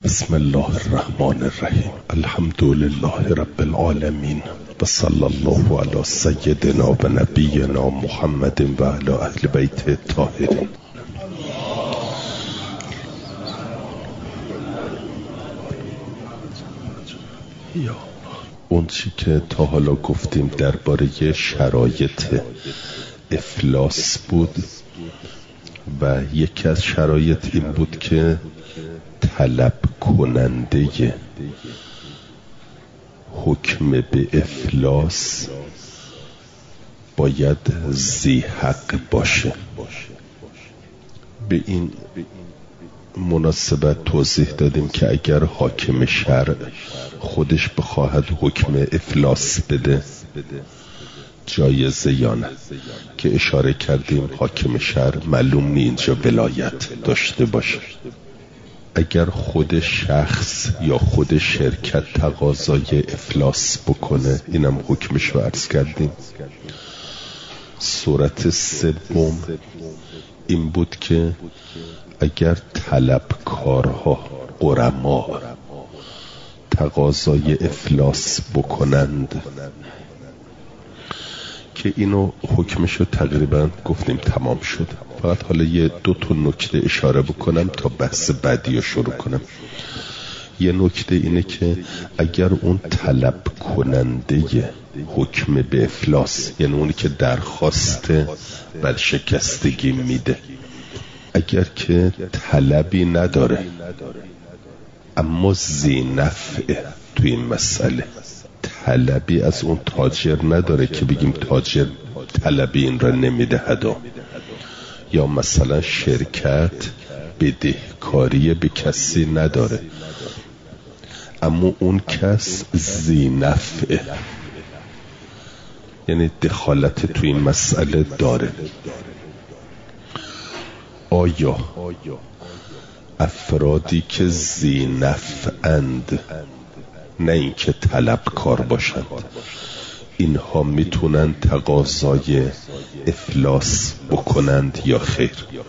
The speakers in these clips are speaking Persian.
بسم الله الرحمن الرحیم. الحمد لله رب العالمین و صلی الله علی سیدنا و نبینا محمد و علی اهل بیت الطاهرین. اون چی که تا حالا گفتیم درباره شرایط افلاس بود و یکی از شرایط این بود که طلب کننده حکم به افلاس باید ذی حق باشه. به این مناسبت توضیح دادیم که اگر حاکم شرع خودش بخواهد حکم افلاس بده جایزه یا نه، که اشاره کردیم حاکم شرع معلوم نی اینجا ولایت داشته باشه. اگر خود شخص یا خود شرکت تقاضای افلاس بکنه، اینم حکمش رو عرض کردیم. صورت سوم این بود که اگر طلبکارها غرما تقاضای افلاس بکنند، که اینو حکمش رو تقریبا گفتیم تمام شد. فقط حالا یه دو تا نکته اشاره بکنم تا بحث بعدی رو شروع کنم. یه نکته اینه که اگر اون طلب کننده حکم به افلاس، یعنی اونی که درخواست بر شکستگی میده، اگر که طلبی نداره اما ذی نفعه توی این مسئله، طلبی از اون تاجر نداره که بگیم تاجر طلبی این را نمیدهد، یا مثلا شرکت بدهکاری به کسی نداره اما اون کس ذی نفعه، یعنی دخالت توی این مسئله داره. آیا افرادی که ذی نفعند، نه این که طلبکار باشند، اینها میتونن تقاضای افلاس بکنند یا خیر؟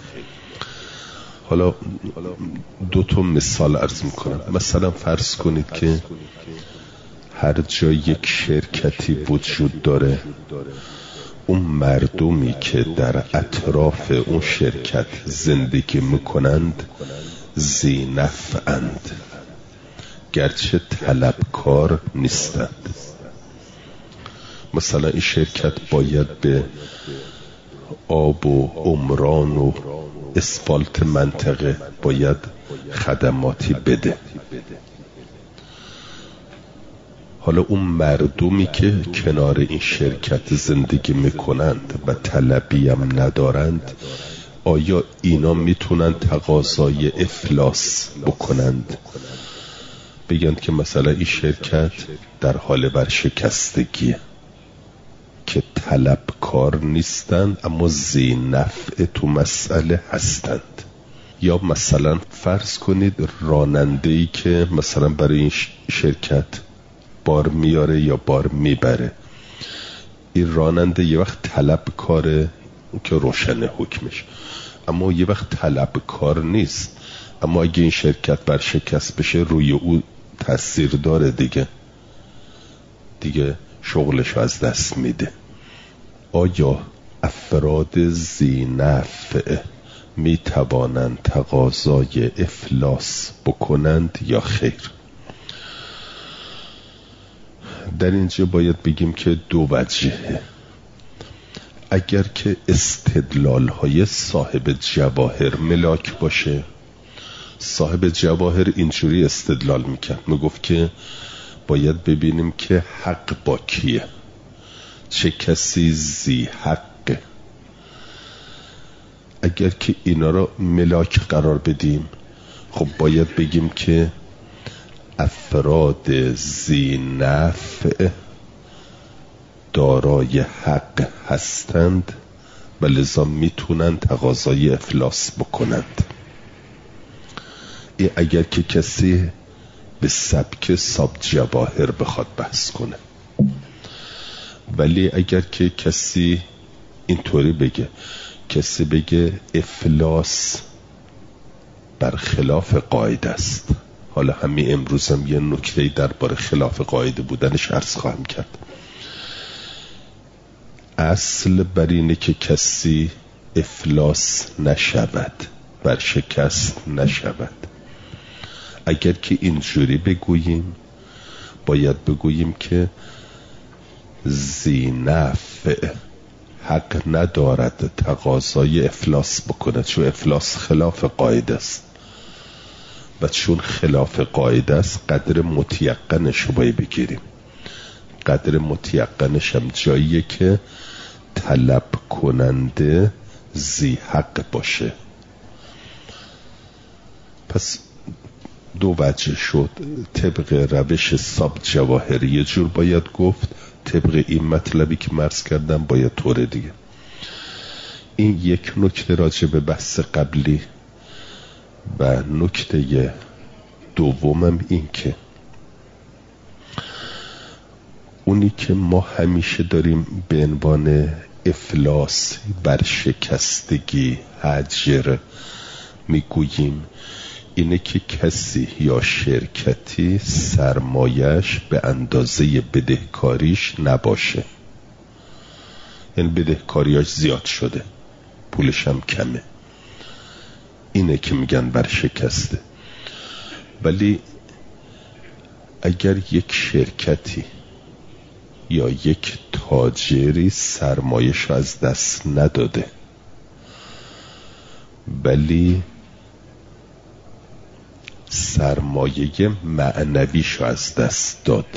حالا دو تا مثال عرض میکنم. مثلا فرض کنید که هر جای یک شرکتی وجود داره، اون مردمی که در اطراف اون شرکت زندگی میکنند ذی نفعند، گرچه طلبکار نیستند. مثلا این شرکت باید به آب و عمران و اسفالت منطقه باید خدماتی بده. حالا اون مردمی که کنار این شرکت زندگی میکنند و طلبی هم ندارند، آیا اینا میتونن تقاضای افلاس بکنند؟ بگند که مثلا این شرکت در حال برشکستگیه، که طلبکار نیستن اما ذی نفع تو مسئله هستند. یا مثلا فرض کنید راننده‌ای که مثلا برای این شرکت بار میاره یا بار میبره، این راننده یه وقت طلبکاره که روشن حکمش، اما یه وقت طلبکار نیست، اما اگه این شرکت برشکست بشه روی او تأثیر داره دیگه شغلش از دست میده. آیا افراد ذی نفع می توانند تقاضای افلاس بکنند یا خیر؟ در اینجا باید بگیم که دو وجهه. اگر که استدلال های صاحب جواهر ملاک باشه، صاحب جواهر اینجوری استدلال میکرد، میگفت که باید ببینیم که حق با کیه، چه کسی ذی حقه. اگر که اینا را ملاک قرار بدیم، خب باید بگیم که افراد ذی نفع دارای حق هستند و لذا میتونن تقاضای افلاس بکنند. اگر که کسی به سبک صاحب جواهر بخواد بحث کنه. ولی اگر که کسی اینطوری بگه، کسی بگه افلاس برخلاف قاعده است، حالا همین امروزم یه نکته‌ای درباره خلاف قاعده بودنش عرض خواهم کرد. اصل بر اینه که کسی افلاس نشود، ورشکست نشود. اگر که اینجوری بگوییم باید بگوییم که ذی نفع حق ندارد تقاضای افلاس بکنه، چون افلاس خلاف قاعده است و چون خلاف قاعده است قدر متیقنش رو باید بگیریم. قدر متیقنش هم جاییه که طلب کننده ذی حق باشه. پس دو وجه شد. طبق روش ساب جواهری یه جور باید گفت، طبق این مطلبی که مرز کردم باید طور دیگه. این یک نکته راجع به بحث قبلی. و نکته دومم این که اونی که ما همیشه داریم به عنوان افلاس، برشکستگی، هجر میگوییم اینه که کسی یا شرکتی سرمایش به اندازه بدهکاریش نباشه. یعنی بدهکاریاش زیاد شده، پولش هم کمه، اینه که میگن برشکسته. ولی اگر یک شرکتی یا یک تاجری سرمایش از دست نداده ولی سرمایه معنویش از دست داد،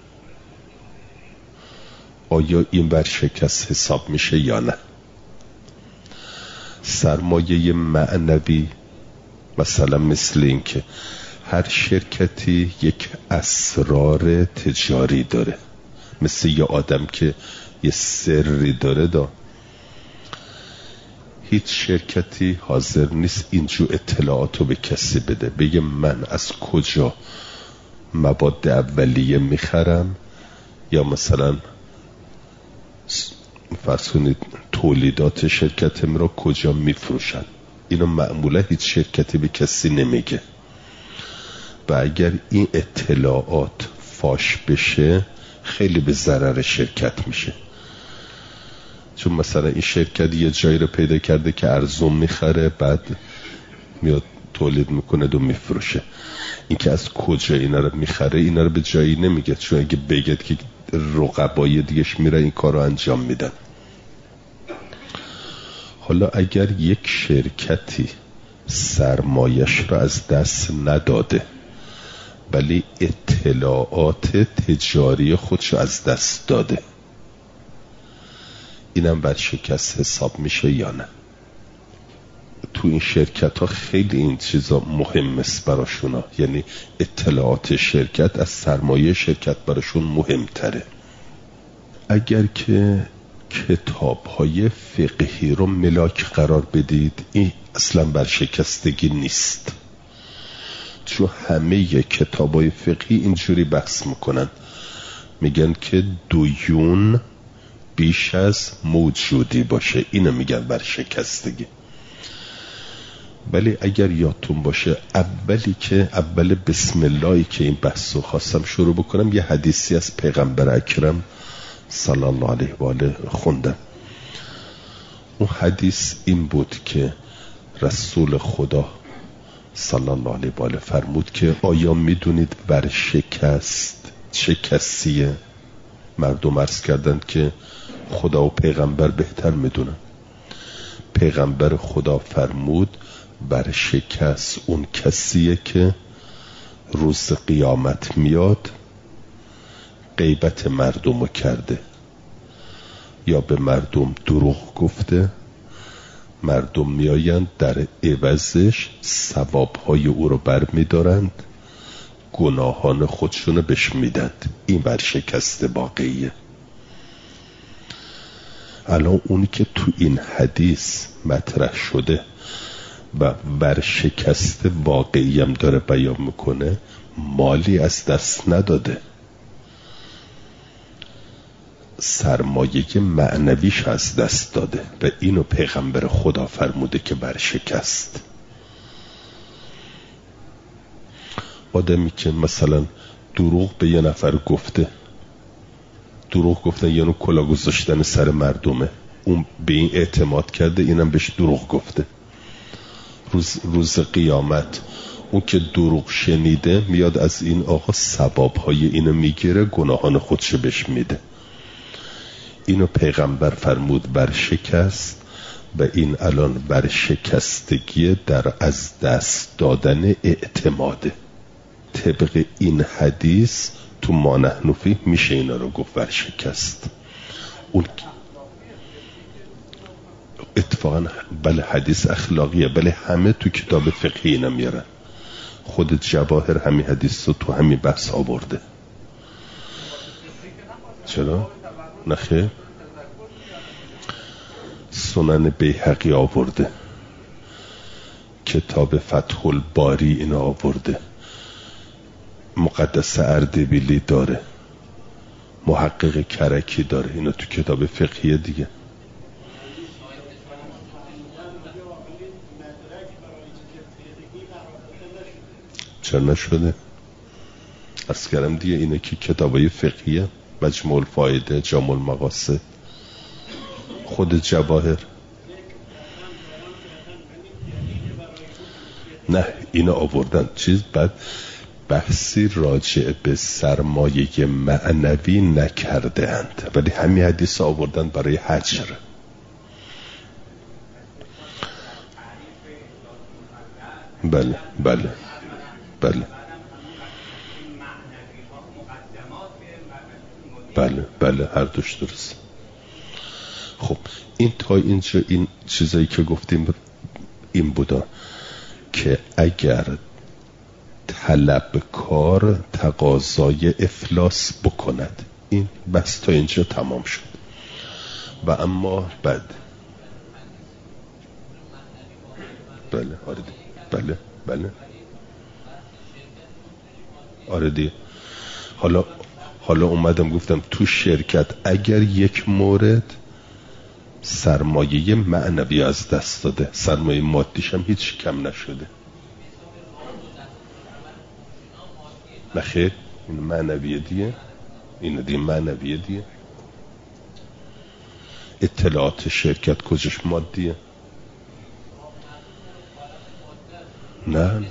آیا این برشکست حساب میشه یا نه؟ سرمایه معنوی مثلا مثل این که هر شرکتی یک اسرار تجاری داره، مثل یه آدم که یه سری داره هیچ شرکتی حاضر نیست اینجور اطلاعاتو به کسی بده، بگه من از کجا مواد اولیه میخرم یا مثلا فرض کنید تولیدات شرکتم را کجا میفروشن. اینو معمولا هیچ شرکتی به کسی نمیگه و اگر این اطلاعات فاش بشه خیلی به ضرر شرکت میشه. چون مثلا این شرکت یه جایی رو پیدا کرده که ارزون میخره، بعد میاد تولید میکنه و میفروشه. این که از کجا اینا رو میخره اینا رو به جایی نمیگه، چون اگه بگید که رقبای دیگهش میره این کار رو انجام میدن. حالا اگر یک شرکتی سرمایش رو از دست نداده ولی اطلاعات تجاری خودش رو از دست داده، اینم برشکست حساب میشه یا نه؟ تو این شرکت ها خیلی این چیزا مهم است براشونا، یعنی اطلاعات شرکت از سرمایه شرکت براشون مهمتره. اگر که کتاب های فقهی رو ملاک قرار بدید این اصلا برشکستگی نیست، چون همه کتاب های فقهی اینجوری بحث میکنن، میگن که دیون بیش از موجودی باشه، اینو میگن برشکستگی. ولی اگر یادتون باشه اول بسم اللهی که این بحثو خواستم شروع بکنم یه حدیثی از پیغمبر اکرم صلی الله علیه و آله خوندم. اون حدیث این بود که رسول خدا صلی الله علیه و آله فرمود که آیا میدونید برشکست چه کسیه؟ مردم عرض کردند که خدا و پیغمبر بهتر میدونن. پیغمبر خدا فرمود برشکست اون کسیه که روز قیامت میاد غیبت مردم رو کرده یا به مردم دروغ گفته، مردم میآیند در عوضش ثوابهای او رو بر میدارند، گناهان خودشونو بهش میدند. این برشکست واقعیه. الان اونی که تو این حدیث مطرح شده و برشکست واقعی هم داره بیان میکنه، مالی از دست نداده، سرمایه معنویش از دست داده و اینو پیغمبر خدا فرموده که برشکست. آدمی که مثلا دروغ به یه نفر گفته، دروغ گفتن یه نوع کلا گذاشتن سر مردمه، اون به این اعتماد کرده، اینم بهش دروغ گفته. روز قیامت اون که دروغ شنیده میاد از این آقا ثوابهای اینو میگیره، گناهان خودشو بهش میده. اینو پیغمبر فرمود بر شکست، و این الان بر شکستگی در از دست دادن اعتماده. طبق این حدیث تو ما نحن فیه میشه اینا رو گفت بر شکست. اون اتفاقا بله حدیث اخلاقیه، بله همه تو کتاب فقهی اینا میارن. خود جواهر همین حدیث رو تو همین بحث آورده. چرا؟ نخیر؟ سنن بیهقی آورده، کتاب فتح الباری اینا آورده، مقدس اردبیلی داره، محقق کرکی داره، اینا تو کتاب فقهی دیگه. چرا نشده؟ عرض کردم دیگه، اینه که کتابای فقهیه، مجموع الفائده، جامع المقاصد، خود جواهر. نه اینا آوردن چیز، بعد بحثی راجع به سرمایه معنوی نکرده اند، ولی همین حدیث آوردن برای حجر. بله بله بله بله بله هر دوش درست. خب این تا اینجا این چیزایی که گفتیم این بودا که اگر طلبکار تقاضای افلاس بکند، این بس تا اینجا تمام شد. و اما بعد بله آره دی. بله بله آره دی. حالا اومدم گفتم تو شرکت اگر یک مورد سرمایه معنوی از دست داده، سرمایه مادیش هم هیچ کم نشده، نخیر این معنویه دیگه، این دیگه معنویه دیگه. اطلاعات شرکت کجاش مادیه؟ نه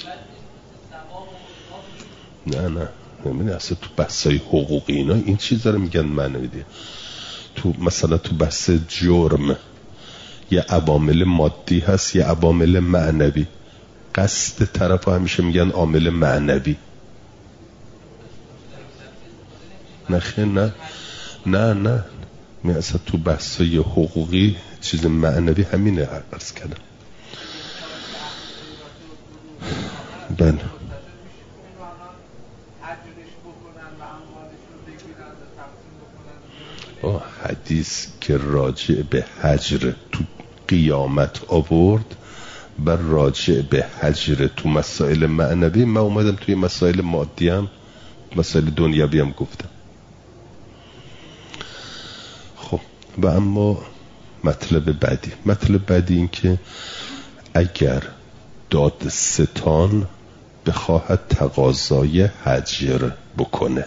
نمیدونی اصلا تو بحثای حقوقی اینا این چیزا رو میگن معنوی دیگه. تو مثلا تو بحث جرم یه عوامل مادی هست، یه عوامل معنوی. قصد طرف همیشه میگن عامل معنوی. نه می اصلا تو بحثای حقوقی چیز معنوی همینه عرض کردم. بله حدیث که راجع به حجر تو قیامت آورد و راجع به حجر تو مسائل معنوی، من اومدم توی مسائل مادی هم مسائل دنیوی هم گفتم. خب و اما مطلب بعدی این که اگر دادستان بخواهد تقاضای حجر بکنه،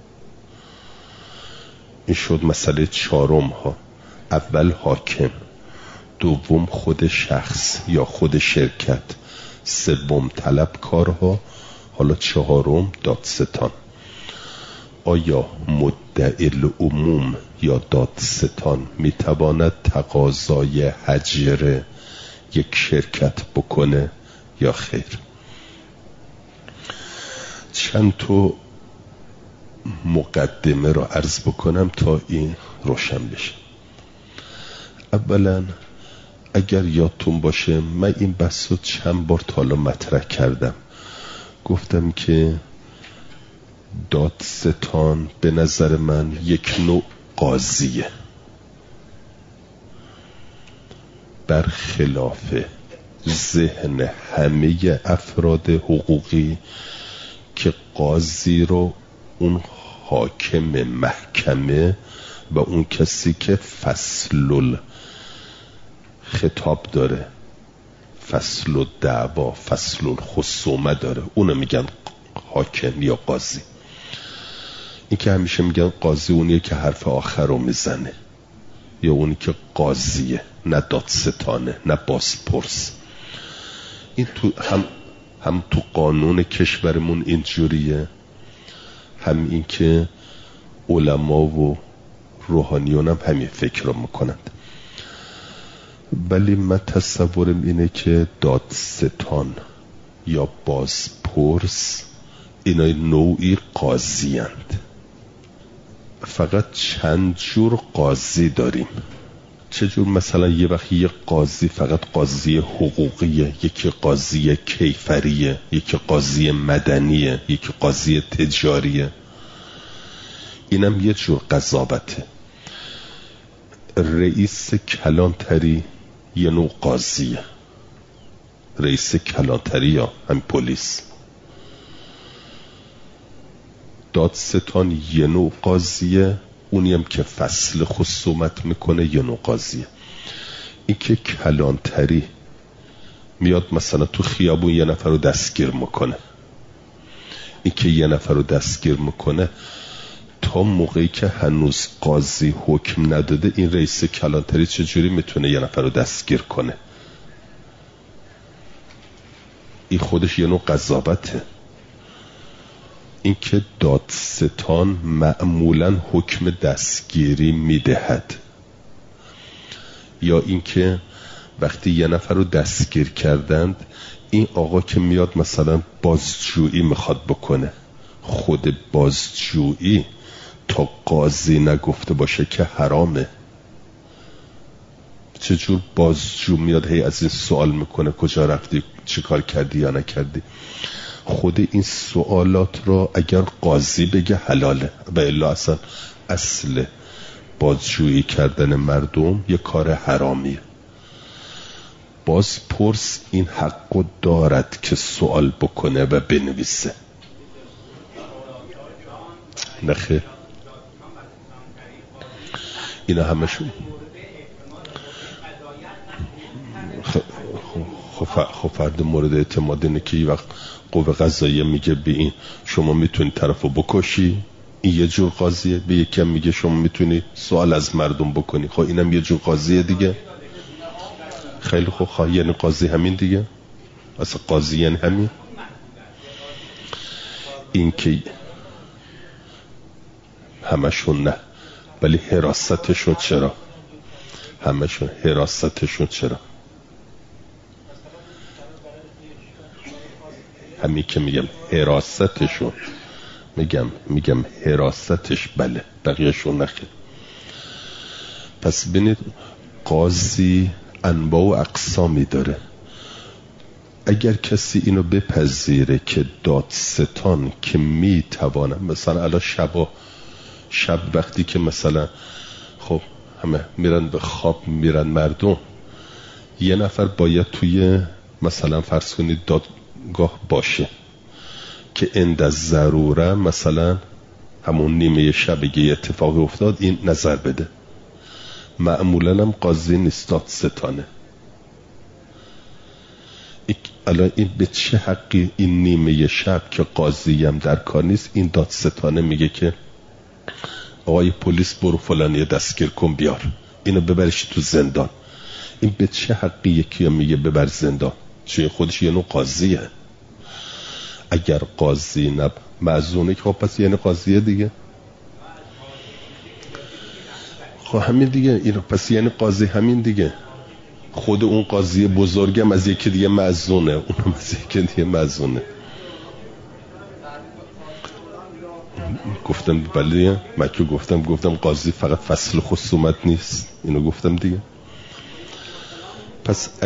این شد مسئله چهارم ها. اول حاکم، دوم خود شخص یا خود شرکت، سوم طلبکارها، حالا چهارم دادستان. آیا مدعی العموم یا دادستان میتواند تقاضای حجر یک شرکت بکنه یا خیر؟ چند تو مقدمه را عرض بکنم تا این روشن بشه. اولا اگر یادتون باشه من این بحث رو چند بار تا حالا مطرح کردم، گفتم که دادستان به نظر من یک نوع قاضیه، برخلاف ذهن همه افراد حقوقی که قاضی رو اون حاکم محکمه و اون کسی که فصل خطاب داره، فصل دعوا، فصل خصومه داره، اونو میگن حاکم یا قاضی. این که همیشه میگن قاضی اونیه که حرف آخر رو میزنه، یا اونی که قاضیه، نه دادستانه، نه بازپرس. این تو هم تو قانون کشورمون اینجوریه، هم این که علما و روحانیون هم همین فکر رو میکنند. ولی من تصورم اینه که دادستان یا بازپرس اینا نوعی قاضی هستند. فقط چند جور قاضی داریم. چجور؟ مثلا یه وقت یه قاضی فقط قاضی حقوقیه، یکی قاضی کیفریه، یکی قاضی مدنیه، یکی قاضی تجاریه. اینم یه جور قضاوته. رئیس کلانتری یه نوع قاضیه، رئیس کلانتری یا هم پلیس. دادستان یه نوع قاضیه، اونیم که فصل خصومت میکنه یه نوع قاضیه. این که کلانتری میاد مثلا تو خیابون یه نفر رو دستگیر میکنه، این که یه نفر رو دستگیر میکنه تا موقعی که هنوز قاضی حکم نداده، این رئیس کلانتری چجوری میتونه یه نفر رو دستگیر کنه؟ این خودش یه نوع قضاوته. این که دادستان معمولا حکم دستگیری میدهد، یا این که وقتی یه نفر رو دستگیر کردند، این آقا که میاد مثلا بازجویی میخواد بکنه، خود بازجویی تا قاضی نگفته باشه که حرامه. چجور بازجو میاد هی از این سوال میکنه کجا رفتی، چی کار کردی یا نکردی؟ خود این سوالات را اگر قاضی بگه حلاله، و الا اصلا اصل بازجویی کردن مردم یه کار حرامیه. بازپرس این حقو دارد که سوال بکنه و بنویسه. نخیر، اینا همشون خب فرد مورد اعتماد اینه که یه وقت قوه قضاییه میگه به این شما میتونی طرفو بکشی، این یه جور قاضیه. به یکی هم میگه شما میتونی سوال از مردم بکنی، خب اینم یه جور قاضیه دیگه. خیلی خوب، یعنی قاضی همین دیگه، اصلا قاضی یعنی همین. این که همشون نه، ولی حراستشون چرا؟ همشون حراستشون چرا؟ همین که میگم حراستشون، میگم حراستش بله، بقیهشون نخیر. پس ببینید قاضی انواع و اقسامی داره. اگر کسی اینو بپذیره که دادستان که میتوانه، مثلا الان شب وقتی که مثلا خب همه میرن به خواب میرن مردم، یه نفر باید توی مثلا فرض کنید دادگاه باشه که عند الضروره مثلا همون نیمه شب یه اتفاقی افتاد این نظر بده. معمولا هم قاضی نیست، دادستانه. الان این به چه حقی این نیمه شب که قاضی هم در کار نیست، این دادستانه میگه که آقای پلیس برو فلانی دستگیر کن بیار، اینو ببرش تو زندان. این به چه حقی یکی میگه ببر زندان؟ چون خودش یه نوع قاضیه. اگر قاضی معزونه که خب پس یعنی قاضیه دیگه. خب همین دیگه، اینو پس یعنی قاضی همین دیگه. خود اون قاضی بزرگم از یکی دیگه معزونه، اونم از یکی دیگه معزونه. گفتم بله، من که گفتم قاضی فقط فصل خصومت نیست، اینو گفتم دیگه. پس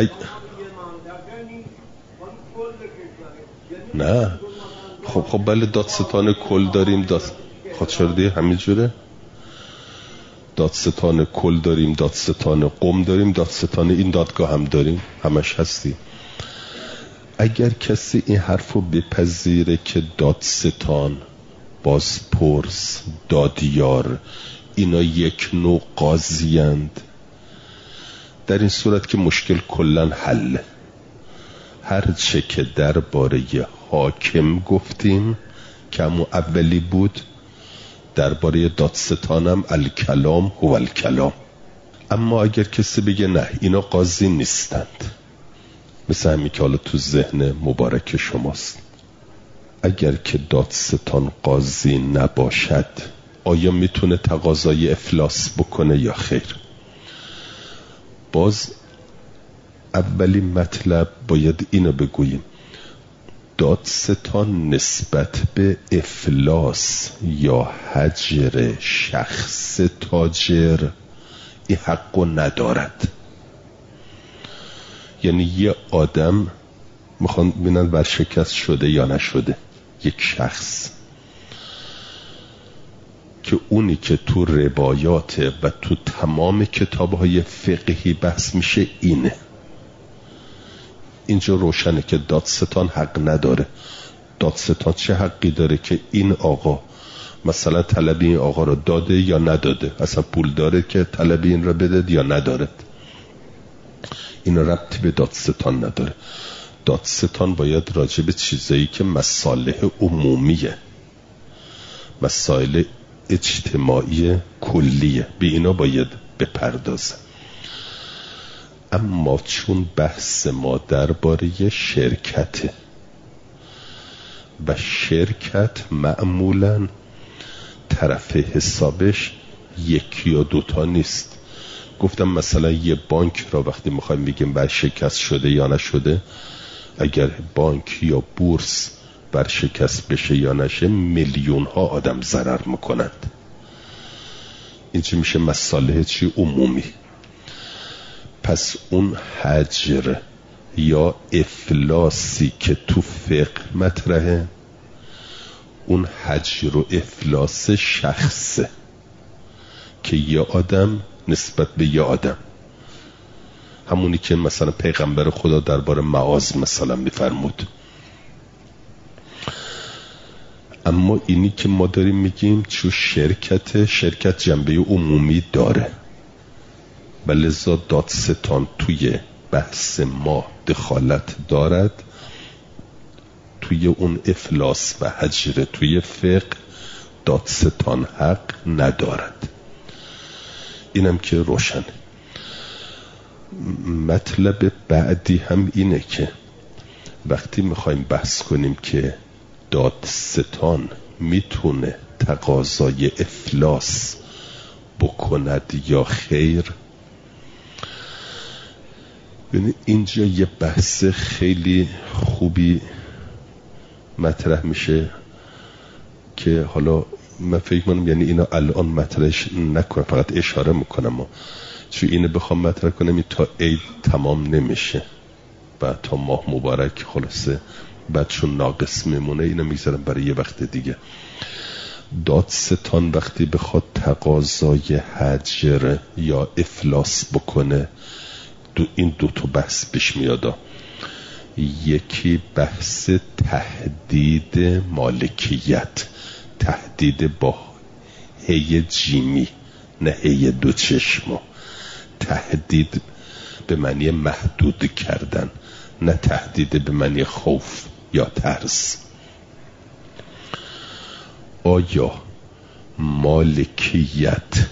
نه خب بله دادستان کل داریم، خب چرا دیگه همین جوره؟ دادستان کل داریم، دادستان قم داریم، دادستان این دادگاه هم داریم، همش هستی. اگر کسی این حرفو بپذیره که دادستان، بازپرس، دادیار اینا یک نوع قاضی‌اند، در این صورت که مشکل کلن حل. هر چه که درباره حاکم گفتیم که همون اولی بود، درباره دادستانم الکلام هو الکلام. اما اگر کسی بگه نه اینا قاضی نیستند، مثل همین که حالا تو ذهن مبارک شماست، اگر که دادستان قاضی نباشد آیا میتونه تقاضای افلاس بکنه یا خیر؟ باز اولین مطلب باید اینو بگوییم، دادستان نسبت به افلاس یا حجر شخص تاجر این حقو ندارد. یعنی یه آدم میخوان ببینن ورشکست شده یا نشده، یک شخص که اونی که تو روایات و تو تمام کتابهای فقهی بحث میشه اینه. اینجا روشنه که دادستان حق نداره. دادستان چه حقی داره که این آقا مثلا طلب این آقا رو داده یا نداده، اصلا پول داره که طلب این رو بده یا نداره، این ربطی به دادستان نداره. دادستان باید راجع به چیزایی که مصالح عمومیه، مسائل اجتماعی کلیه، به اینا باید بپردازه. اما چون بحث ما درباره شرکته و شرکت معمولاً طرف حسابش یکی یا دوتا نیست. گفتم مثلا یه بانک را وقتی میخوایم بگیم ورشکست شده یا نشده، اگر بانک یا بورس ورشکست بشه یا نشه میلیون ها آدم ضرر میکنند. این چی میشه؟ مصالح چی؟ عمومی. پس اون حجر یا افلاسی که تو فقه مطرحه، اون حجر و افلاس شخصه که یه آدم نسبت به یه آدم، همونی که مثلا پیغمبر خدا درباره معاذ مثلا میفرمود. اما اینی که ما داریم میگیم چون شرکت جنبه عمومی داره و لذا دادستان توی بحث ما دخالت دارد، توی اون افلاس و حجر توی فقه دادستان حق ندارد. اینم که روشنه. مطلب بعدی هم اینه که وقتی میخوایم بحث کنیم که دادستان میتونه تقاضای افلاس بکند یا خیر، ببینید اینجا یه بحث خیلی خوبی مطرح میشه که حالا من فکر کنم یعنی اینا الان مطرحش نکنم، فقط اشاره میکنم چون اینو بخوام مطرح کنم این تا عید تمام نمیشه و تا ماه مبارک خلاصه بعد چون ناقص میمونه اینو میذارم برای یه وقت دیگه. دادستان وقتی بخواد تقاضای حجر یا افلاس بکنه این دو تا بحث پیش میاد. یکی بحث تهدید مالکیت، تهدید با هی جیمی نه هی دو چشم، تهدید به معنی محدود کردن نه تهدید به معنی خوف یا ترس. آیا مالکیت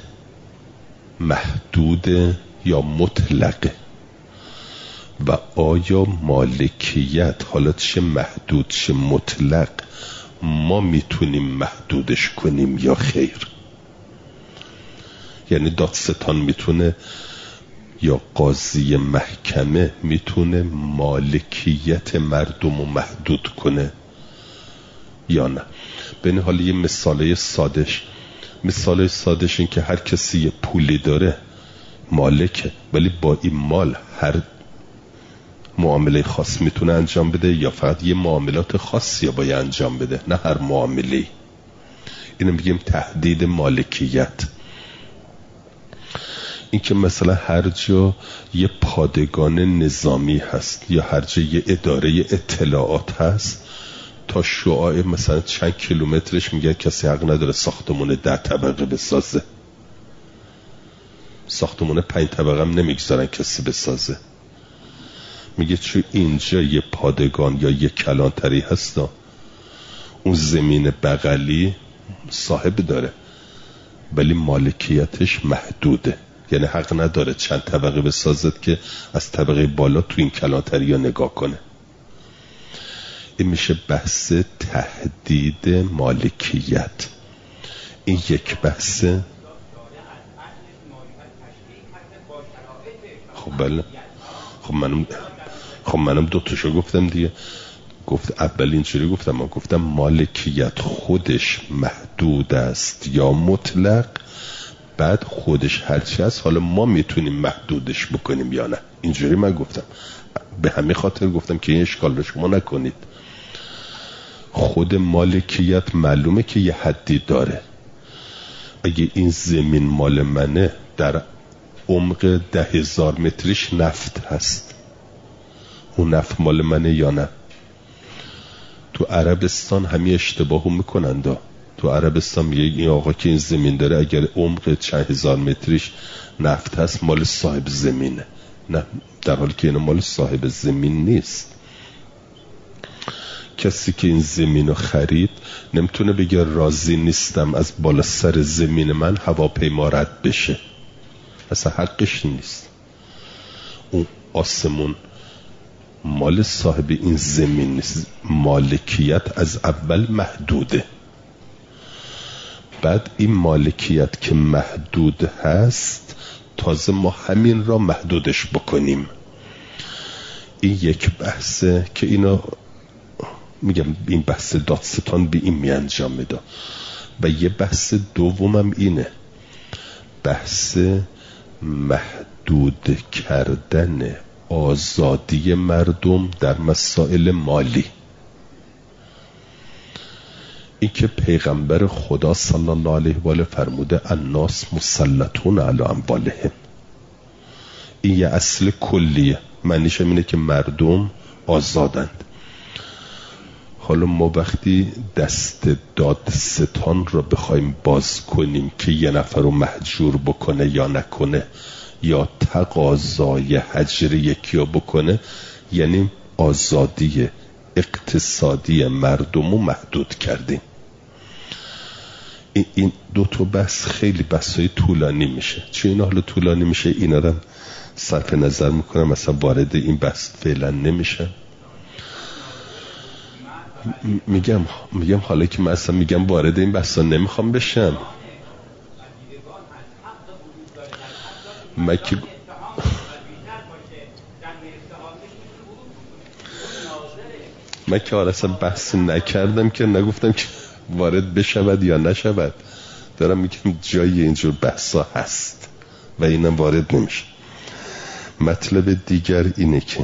محدود یا مطلقه و آیا مالکیت حالا چه محدود چه مطلق ما میتونیم محدودش کنیم یا خیر؟ یعنی دادستان میتونه یا قاضی محکمه میتونه مالکیت مردم رو محدود کنه یا نه؟ ببین حالا یه مثال سادهش این که هر کسی یه پولی داره مالکه، ولی با این مال هر معامله خاص میتونه انجام بده یا فقط یه معاملات خاصی باید انجام بده، نه هر معامله. اینو میگیم تهدید مالکیت. این که مثلا هر جا یه پادگان نظامی هست یا هر جا یه اداره اطلاعات هست تا شعاع مثلا چند کیلومترش میگه کسی حق نداره ساختمون 10 طبقه بسازه، ساختمون 5 طبقه هم نمیگذارن کسی بسازه. میگه چون اینجا یه پادگان یا یه کلانتری هستا، اون زمین بغلی صاحب داره ولی مالکیتش محدوده، یعنی حق نداره چند طبقه بسازد که از طبقه بالا تو این کلانتری ها نگاه کنه. این میشه بحث تهدید مالکیت. این یک بحثه. خب بله، خب منم دو تاشو گفتم دیگه. گفت اول اینجوری گفتم مالکیت خودش محدود است یا مطلق، بعد خودش هرچی هست حالا ما میتونیم محدودش بکنیم یا نه. اینجوری من گفتم، به همین خاطر گفتم که این اشکال رو شما نکنید. خود مالکیت معلومه که یه حدی داره. اگه این زمین مال منه، در عمق 10,000 متریش نفت هست، اون نفت مال منه یا نه؟ تو عربستان همین اشتباهو میکنند. تو عربستان میگه این آقا که این زمین داره اگر عمق چند هزار متریش نفت هست مال صاحب زمینه. نه، در حالی که این مال صاحب زمین نیست. کسی که این زمینو خرید نمیتونه بگه راضی نیستم از بالا سر زمین من هواپیما رد بشه، اصلا حقش نیست. اون آسمون مال صاحب این زمین نیست. مالکیت از اول محدوده، بعد این مالکیت که محدود هست تازه ما همین را محدودش بکنیم. این یک بحثه که اینا میگم این بحث دادستان به این می انجام میده. و یه بحث دومم اینه، بحث محدود کردن آزادی مردم در مسائل مالی. این که پیغمبر خدا صلی الله علیه و آله فرموده الناس مسلطون علی اموالهم، این یه اصل کلیه، معنیش اینه که مردم آزادند. حالا ما وقتی دست دادستان رو بخوایم باز کنیم که یه نفر رو محجور بکنه یا نکنه، یا تقاضای حجر یکی رو بکنه، یعنی آزادی اقتصادی مردم رو محدود کردیم. این دو تا بحث خیلی بحثای طولانی میشه. چون این حالا طولانی میشه اینا رو صرف نظر میکنم، مثلا وارد این بحث فعلا نمیشه. میگم حالا که من اصلا میگم وارد این بحثا نمیخوام بشم. من که اصلا بحث نکردم که نگفتم که وارد بشود یا نشود. دارم میگم جای اینجور بحثا هست و اینم وارد نمیشه. مطلب دیگر اینه که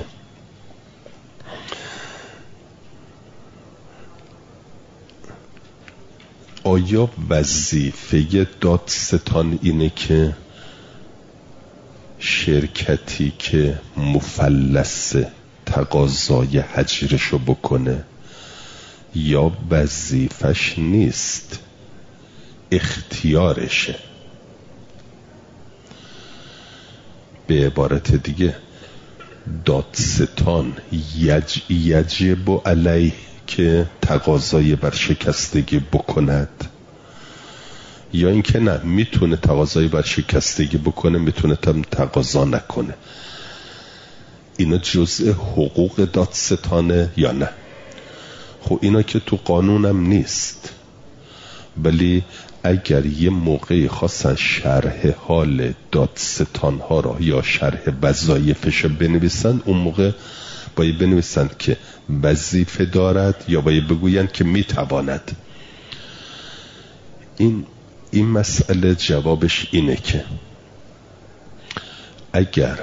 آیا وظیفه دادستان اینه که شرکتی که مفلسه تقاضای حجرشو بکنه، یا وظیفش نیست اختیارشه؟ به عبارت دیگه دادستان یجب علیه که تقاضای برشکستگی بکند، یا اینکه نه میتونه تقاضای برشکستگی بکنه، میتونه تقاضا نکنه؟ اینا جزء حقوق دادستانه یا نه؟ خب اینا که تو قانونم نیست، ولی اگر یه موقعی خواستن شرح حال دادستان ها را یا شرح وظایفش رو بنویسن، اون موقع باید بنویسن که وظیفه دارد یا باید بگوین که میتواند. این مسئله جوابش اینه که اگر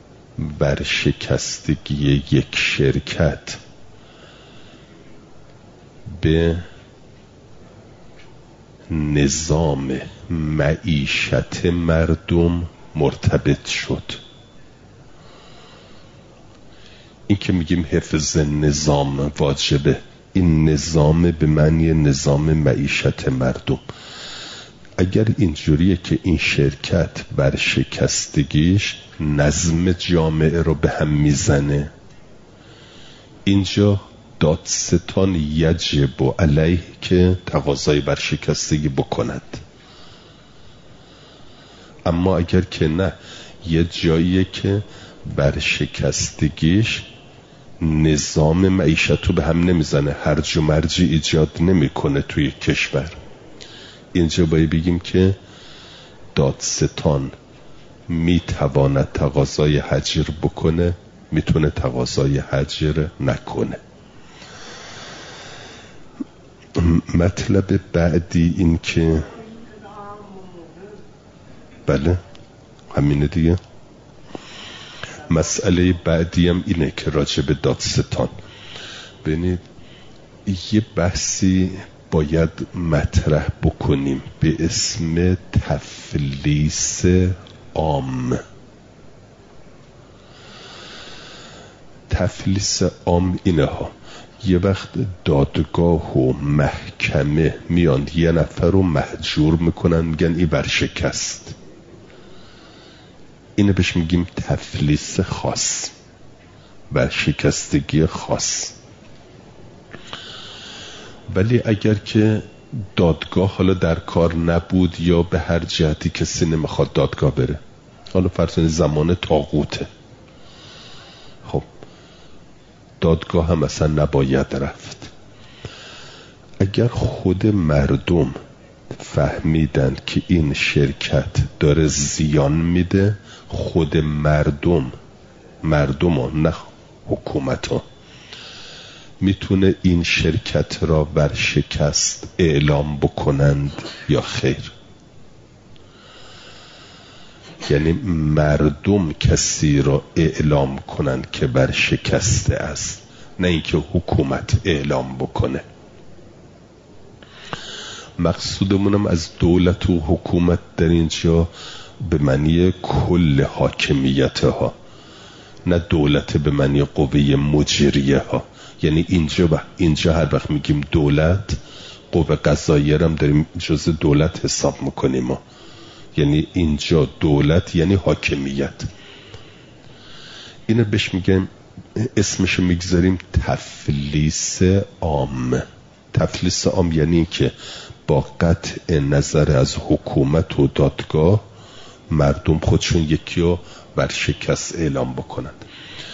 ورشکستگی یک شرکت به نظام معیشت مردم مرتبط شد، این که میگیم حفظ نظام واجبه، این نظام به معنی نظام معیشت مردم، اگر اینجوریه که این شرکت ورشکستگیش نظم جامعه رو به هم میزنه، اینجا دادستان یجب علیه که تقاضای برشکستگی بکند. اما اگر که نه، یه جاییه که برشکستگیش نظام معیشت رو به هم نمیزنه، هرج و مرجی ایجاد نمیکنه توی کشور، اینجا باید بگیم که دادستان میتواند تقاضای هجر بکنه، میتونه تقاضای هجر نکنه. مطلب بعدی این که بله همینه دیگه. مسئله بعدی هم اینه که راجع به دادستان ببینید یه بحثی باید مطرح بکنیم به اسم تفلیس عام. تفلیس عام اینه ها، یه وقت دادگاه و محکمه میان یه نفر رو محجور میکنن، میگن این برشکست، اینه بهش میگیم تفلیس خاص، برشکستگی خاص. ولی اگر که دادگاه حالا در کار نبود یا به هر جهتی کسی نمیخواد دادگاه بره، حالا فرض زمان طاغوته، خب دادگاه هم اصلا نباید رفت. اگر خود مردم فهمیدن که این شرکت داره زیان میده، خود مردم ها نه حکومت ها میتونه این شرکت را برشکست اعلام بکنند یا خیر. یعنی مردم کسی را اعلام کنند که برشکسته است، نه اینکه حکومت اعلام بکنه. مقصودمونم از دولت و حکومت در اینجا به معنی کل حاکمیت ها، نه دولت به معنی قوه مجریه ها. یعنی اینجا هر وقت میگیم دولت، قوه قضاییه هم داریم جز دولت حساب میکنیم ها. یعنی اینجا دولت یعنی حاکمیت. اینو بهش میگیم، اسمشو میگذاریم تفلیس عام. تفلیس عام یعنی که با قطع نظر از حکومت و دادگاه مردم خودشون یکی رو برشکست اعلام بکنند.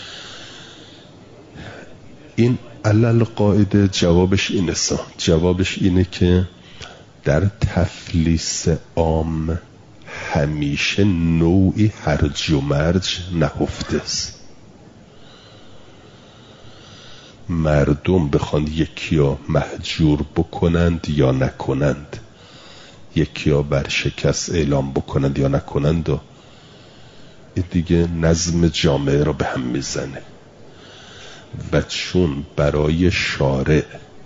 این علل قاعده جوابش اینه که در تفلیس عام همیشه نوعی هرج و مرج نهفته است. مردم بخوان یکی ها محجور بکنند یا نکنند، یکی ها برشکست اعلام بکنند یا نکنند، و این دیگه نظم جامعه رو به هم میزنه. و چون برای شارع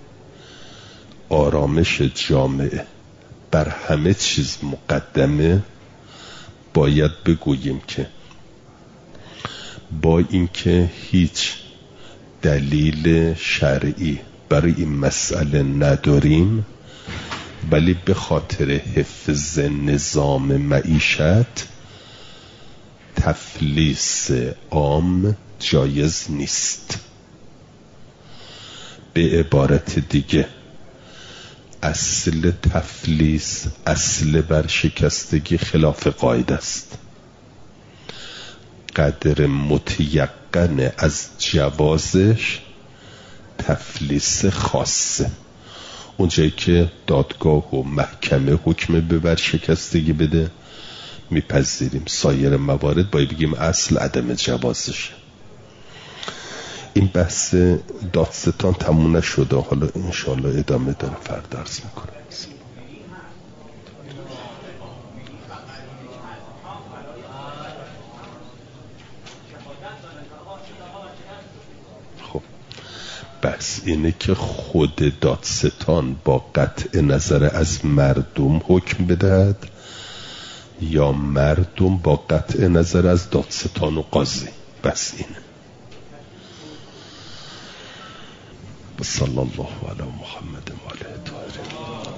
آرامش جامعه بر همه چیز مقدمه، باید بگوییم که با اینکه هیچ دلیل شرعی برای این مسئله نداریم، ولی به خاطر حفظ نظام معیشت تفلیس عام جایز نیست. به عبارت دیگه اصل تفلیس، اصل برشکستگی خلاف قاعده است. قدر متیقن از جوازش تفلیس خاصه. اونجایی که دادگاه و محکمه حکم به برشکستگی بده میپذیریم. سایر موارد باید بگیم اصل عدم جوازشه. این بحث دادستان تموم نشده، حالا انشاءالله ادامه داره، فردا عرض میکنم. خب بحث اینه که خود دادستان با قطع نظر از مردم حکم بدهد یا مردم با قطع نظر از دادستان و قاضی. بس اینه. صلی الله علی محمد و آله الطاهرین.